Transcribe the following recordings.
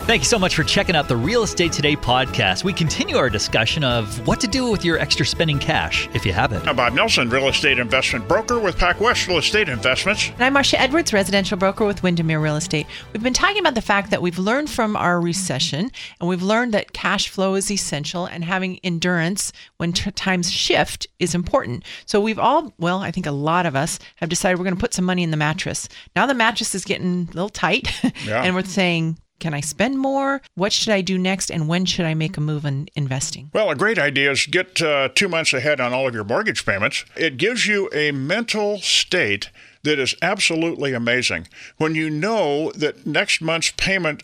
Thank you so much for checking out the Real Estate Today podcast. We continue our discussion of what to do with your extra spending cash if you have it. I'm Bob Nelson, real estate investment broker with PacWest Real Estate Investments. And I'm Marcia Edwards, residential broker with Windermere Real Estate. We've been talking about the fact that we've learned from our recession, and we've learned that cash flow is essential, and having endurance when times shift is important. So we've all, well, I think a lot of us have decided we're going to put some money in the mattress. Now the mattress is getting a little tight, and we're saying, can I spend more? What should I do next? And when should I make a move in investing? Well, a great idea is get 2 months ahead on all of your mortgage payments. It gives you a mental state that is absolutely amazing. When you know that next month's payment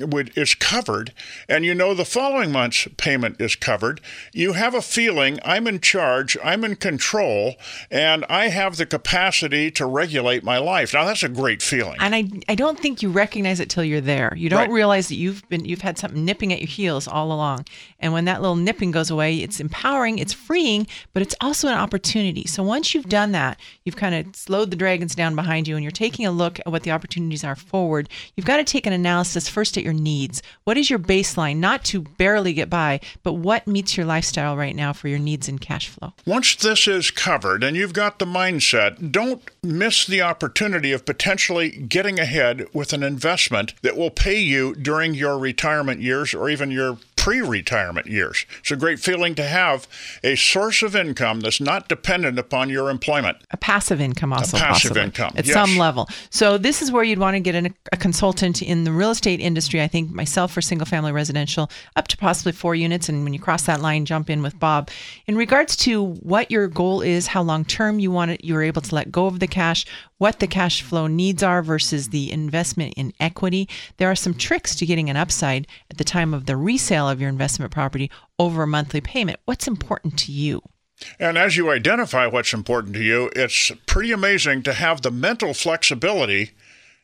is covered, and you know the following month's payment is covered, you have a feeling, I'm in charge, I'm in control, and I have the capacity to regulate my life. Now, that's a great feeling. And I don't think you recognize it till you're there. You don't realize that you've had something nipping at your heels all along. And when that little nipping goes away, it's empowering, it's freeing, but it's also an opportunity. So once you've done that, you've kind of slowed the dragons down behind you and you're taking a look at what the opportunities are forward. You've got to take an analysis first at your needs. What is your baseline? Not to barely get by, but what meets your lifestyle right now for your needs and cash flow? Once this is covered and you've got the mindset, don't miss the opportunity of potentially getting ahead with an investment that will pay you during your retirement years or even your pre-retirement years. It's a great feeling to have a source of income that's not dependent upon your employment. A passive income also. A passive possibly, income, at yes. some level. So this is where you'd want to get a consultant in the real estate industry. I think myself for single family residential, up to possibly 4 units. And when you cross that line, jump in with Bob. In regards to what your goal is, how long term you want it, you're able to let go of the cash, what the cash flow needs are versus the investment in equity. There are some tricks to getting an upside at the time of the resale of your investment property over a monthly payment. What's important to you? And as you identify what's important to you, it's pretty amazing to have the mental flexibility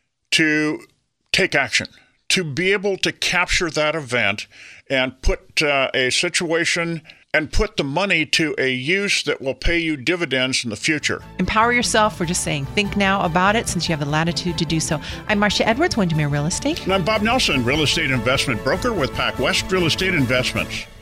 to take action, to be able to capture that event and put a situation and put the money to a use that will pay you dividends in the future. Empower yourself. We're just saying, think now about it since you have the latitude to do so. I'm Marcia Edwards, Windermere Real Estate. And I'm Bob Nelson, real estate investment broker with PacWest Real Estate Investments.